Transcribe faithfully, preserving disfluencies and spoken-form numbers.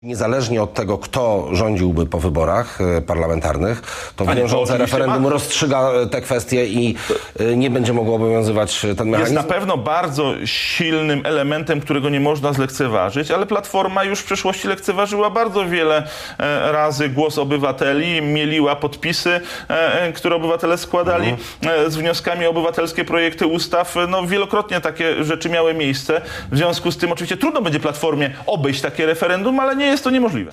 Niezależnie od tego, kto rządziłby po wyborach parlamentarnych, to A nie, to wiążące oczywiście referendum ma. rozstrzyga te kwestie i nie będzie mogło obowiązywać ten mechanizm. Jest na pewno bardzo silnym elementem, którego nie można zlekceważyć, ale Platforma już w przeszłości lekceważyła bardzo wiele razy głos obywateli, mieliła podpisy, które obywatele składali mhm. z wnioskami o obywatelskie projekty ustaw. No, wielokrotnie takie rzeczy miały miejsce. W związku z tym oczywiście trudno będzie Platformie obejść takie referendum, ale nie jest to niemożliwe.